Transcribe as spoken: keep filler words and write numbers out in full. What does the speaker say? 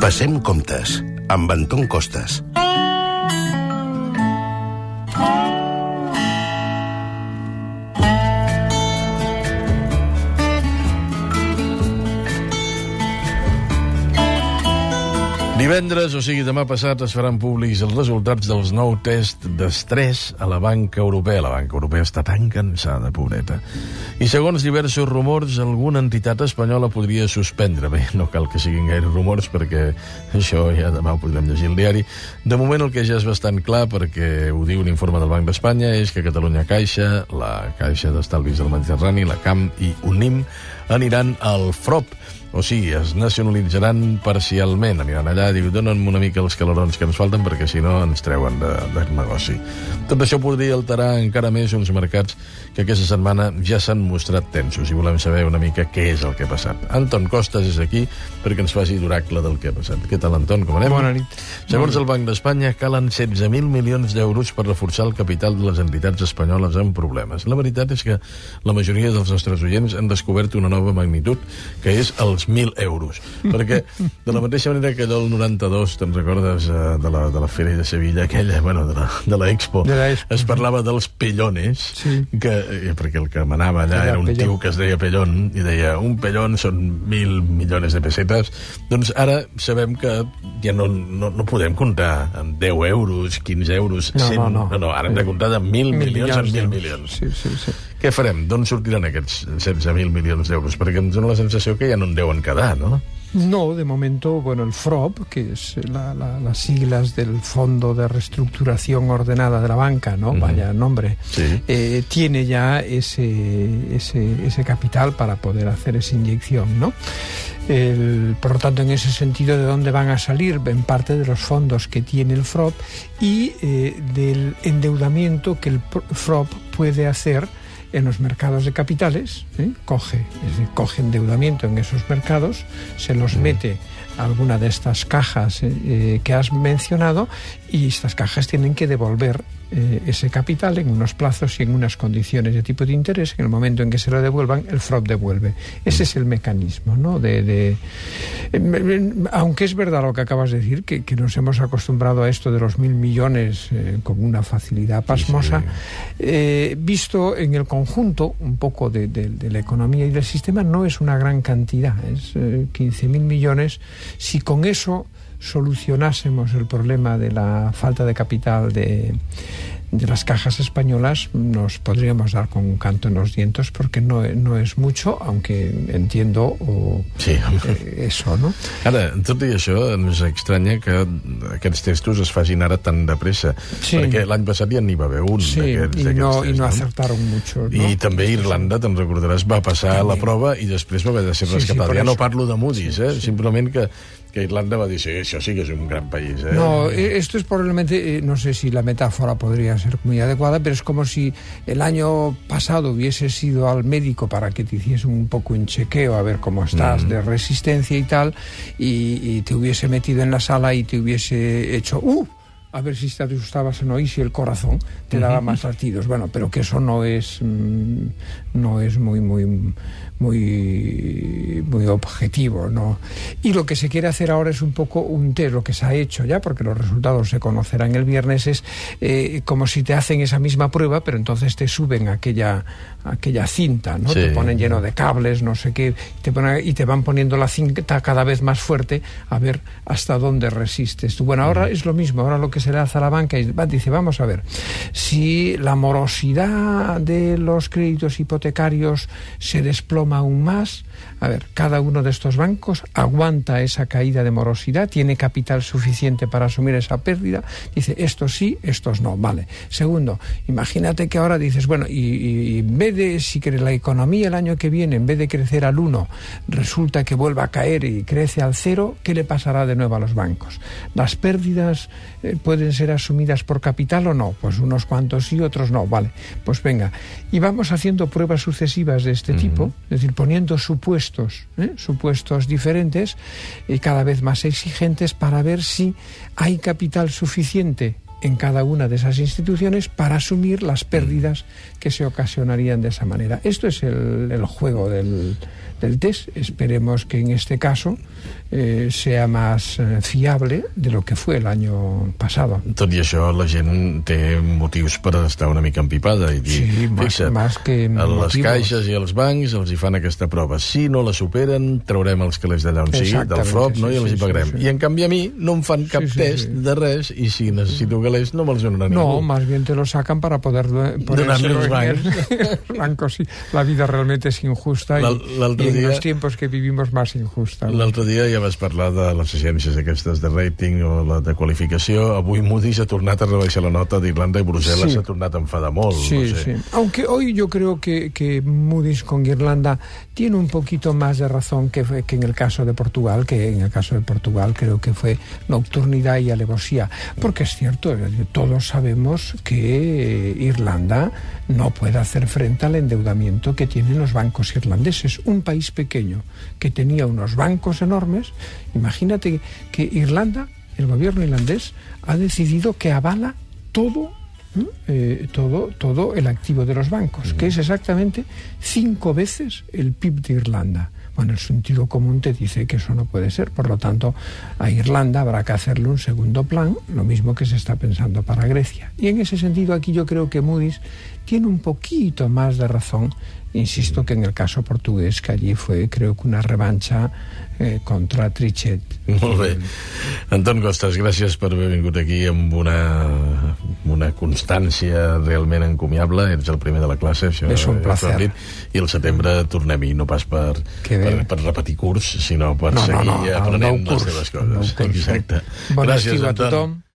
Passem comptes, amb Anton Costas. Divendres, o sigui demà passat, es faran públics els resultats dels nou tests d'estrès a la banca europea. La banca europea està tan cansada, pobreta. I segons diversos rumors, alguna entitat espanyola podria suspendre. Bé, no cal que siguin gaire rumors, perquè això ja demà ho podrem llegir al diari. De moment, el que ja és bastant clar, perquè ho diu un informe del Banc d'Espanya, és que Catalunya Caixa, la Caixa d'Estalvis del Mediterrani, la C A M i UNIM aniran al F R O P. O sigui, es nacionalitzaran parcialment. Aniran allà i diu, dona'm una mica els calorons que ens falten perquè si no ens treuen de, de negoci. Tot això podria alterar encara més uns mercats que aquesta setmana ja s'han mostrat tensos i volem saber una mica què és el que ha passat. Anton Costas és aquí perquè ens faci d'oracle del que ha passat. Què tal, Anton? Com anem? Bona nit. Segons el Banc d'Espanya, calen setze mil milions d'euros per reforçar el capital de les entitats espanyoles amb problemes. La veritat és que la majoria dels nostres oients han descobert una nova magnitud, que és els mil euros. Perquè, de la mateixa manera que allò el noranta-dos, te'n recordes eh, de, la, de la Fera de Sevilla, aquella, bueno, de la, de la Expo, de la Expo, es parlava dels pellones, sí. que, eh, perquè el que manava allà era, era un pellón. Tio que es deia Pellón, i deia, un pellón són mil milions de pessetes. Doncs ara sabem que ja no, no, no podem comptar amb deu euros, quinze euros, no, cent... No, no. no, no, ara hem de comptar de mil, mil milions en mil milions. Sí, sí, sí. Què farem? D'on sortiran aquests setze mil milions d'euros? Perquè em dóna la sensació que ja no en deuen quedar, ¿no? No, de momento, bueno, el F R O P, que es la, la, las siglas del Fondo de Reestructuración Ordenada de la Banca, ¿no? Uh-huh. Vaya nombre. Sí. Eh, tiene ya ese, ese, ese capital para poder hacer esa inyección, ¿no? El, por lo tanto, en ese sentido, ¿de dónde van a salir? En parte de los fondos que tiene el F R O P y eh, del endeudamiento que el F R O P puede hacer en los mercados de capitales, ¿eh? coge, es decir, coge endeudamiento en esos mercados, se los mete a alguna de estas cajas eh, que has mencionado y estas cajas tienen que devolver eh, ese capital en unos plazos y en unas condiciones de tipo de interés. En el momento en que se lo devuelvan, el F R O P devuelve. Ese es el mecanismo, ¿no? De, de, eh, aunque es verdad lo que acabas de decir, que, que nos hemos acostumbrado a esto de los mil millones eh, con una facilidad pasmosa, sí, sí. Eh, visto en el conjunto un poco de, de, de la economía y del sistema, no es una gran cantidad, es eh, quince mil millones. Si con eso solucionásemos el problema de la falta de capital de, de las cajas españolas, nos podríamos dar con un canto en los dientes, porque no, no es mucho, aunque entiendo o, sí. eh, eso, no? Ara, tot i això, ens estranya que aquests testos es facin ara tan de pressa, sí. perquè l'any passat ja n'hi va haver un sí, d'aquests, i, d'aquests no, tests, i no no acertaron mucho, ¿no? I també Irlanda, te'n recordaràs, va passar sí. la prova i després va haver de ser sí, rescatada. Sí, ja eso. no parlo de Moody's, eh? Sí, sí. simplement que que Irlanda va a decir, eso sí que es un gran país. ¿eh? No, esto es probablemente, eh, no sé si la metáfora podría ser muy adecuada, pero es como si el año pasado hubiese ido al médico para que te hiciese un poco un chequeo a ver cómo estás mm. de resistencia y tal, y, y te hubiese metido en la sala y te hubiese hecho... ¡Uh! A ver si te asustabas o no y si el corazón te daba uh-huh. más latidos. Bueno, pero que eso no es mmm, no es muy muy muy muy objetivo, ¿no? Y lo que se quiere hacer ahora es un poco un test, lo que se ha hecho ya, porque los resultados se conocerán el viernes, es eh, como si te hacen esa misma prueba, pero entonces te suben aquella aquella cinta, ¿no? Sí. Te ponen lleno de cables, no sé qué, te ponen, y te van poniendo la cinta cada vez más fuerte a ver hasta dónde resistes. Bueno, ahora uh-huh. es lo mismo, ahora lo que se le hace a la banca y dice, vamos a ver, si la morosidad de los créditos hipotecarios se desploma aún más, a ver, cada uno de estos bancos aguanta esa caída de morosidad, tiene capital suficiente para asumir esa pérdida, dice, estos sí, estos no, vale. Segundo, imagínate que ahora dices, bueno, y, y en vez de, si que la economía el año que viene, en vez de crecer al uno, resulta que vuelva a caer y crece al cero, ¿qué le pasará de nuevo a los bancos? Las pérdidas eh, pueden ser asumidas por capital o no, pues unos cuantos sí, otros no, vale, pues venga, y vamos haciendo pruebas sucesivas de este uh-huh. tipo, es decir, poniendo supuestos, ¿eh? supuestos diferentes y cada vez más exigentes para ver si hay capital suficiente en cada una de esas instituciones para asumir las pérdidas que se ocasionarían de esa manera. Esto es el, el juego del, del test. Esperemos que en este caso eh, sea más eh, fiable de lo que fue el año pasado. Tot i això, la gent té motius per estar una mica empipada i dir, sí, más, fixa't, más que a les motivos. caixes i als bancs els hi fan aquesta prova. Si no la superen, traurem els calés d'allà on sigui, del F R O P, sí, no? I els sí, hi pagarem. sí, sí. I en canvi a mi no em fan cap sí, sí, test sí. de res, i si necessito calés no me'ls donarà no, ningú. más bien te lo sacan para poder donarle los bancos. bancos sí. La vida realmente es injusta y, y en dia, los tiempos que vivimos más injusta. L'altre dia ja vas parlar de les agències aquestes de rating o la de qualificació. Avui Moody's ha tornat a rebaixar la nota d'Irlanda i Brussel·les s'ha sí. tornat a enfadar molt. Sí, no sé. sí. Aunque hoy yo creo que, que Moody's con Irlanda tiene un poquito más de razón que, fue, que en el caso de Portugal, que en el caso de Portugal creo que fue nocturnidad y alevosía. Porque es cierto, todos sabemos que Irlanda no puede hacer frente al endeudamiento que tienen los bancos irlandeses. Un país pequeño que tenía unos bancos enormes. Imagínate que Irlanda, el gobierno irlandés, ha decidido que avala todo, eh, todo, todo el activo de los bancos, que es exactamente cinco veces el P I B de Irlanda. Bueno, el sentido común te dice que eso no puede ser, por lo tanto a Irlanda habrá que hacerle un segundo plan, lo mismo que se está pensando para Grecia. Y en ese sentido aquí yo creo que Moody's tiene un poquito más de razón, insisto, que en el caso portugués, que allí fue, creo que una revancha eh, contra Trichet. Molt bé. Anton Costas, gràcies per haver vingut aquí amb una, una constància realment encomiable. Ets el primer de la classe, això és un placer. I al setembre tornem-hi, no pas per, per, per repetir curs, sinó per no, seguir no, no, aprenent no les teves coses. No Exacte. Bon gràcies, estiu a Anton. tothom.